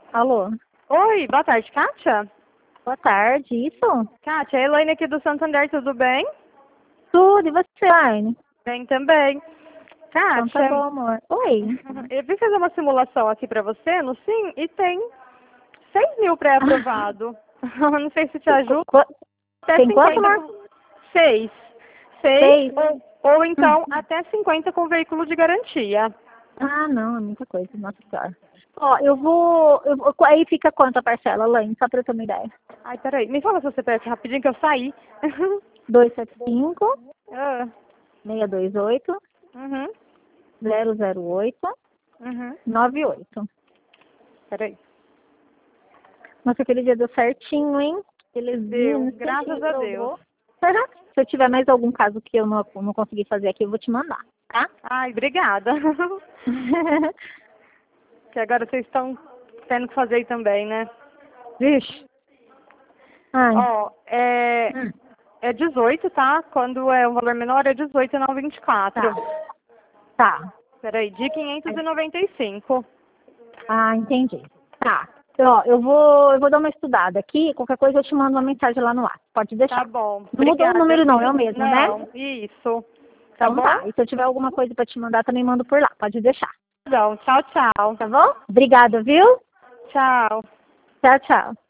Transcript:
Alô? Oi, boa tarde, Kátia? Boa tarde, isso? Kátia, é a Elaine aqui do Santander, tudo bem? Tudo, e você, Aine? Bem também. Então tá Kátia, bom, amor. Oi. eu vim fazer uma simulação aqui pra você no Sim e tem 6.000 pré-aprovado. Não sei se te ajuda. Até Tem quanto, 50 amor? com... 6. 6 6. ou então até 50 com veículo de garantia. Ah, não, é muita coisa, nossa senhora. Ó, aí fica quanto a parcela, Laine, só pra eu ter uma ideia. Ai, peraí, me fala seu CPF rapidinho que eu saí. 275 Ah, 628 uhum, 008 uhum. 98. Peraí. Nossa, aquele dia deu certinho, hein? Deu, Belezinha, graças a Deus. Se eu tiver mais algum caso que eu não consegui fazer aqui, eu vou te mandar, tá? Ai, obrigada. Que agora vocês estão tendo que fazer aí também, né? Vixe. Ai. Ó, é 18, tá? Quando é um valor menor é 18 e não 24. Tá. Tá. Peraí, de 595. Ah, entendi. Tá. Ó, eu vou dar uma estudada aqui, qualquer coisa eu te mando uma mensagem lá no ar. Pode Tá deixar. bom. Não mudou o Obrigada, número não, é o viu? mesmo, né? Não, isso. Tá Então bom? tá. E se eu tiver alguma coisa pra te mandar, também mando por lá. Pode deixar. Então, tchau, tchau. Tá bom? Obrigada, viu? Tchau. Tchau, tchau.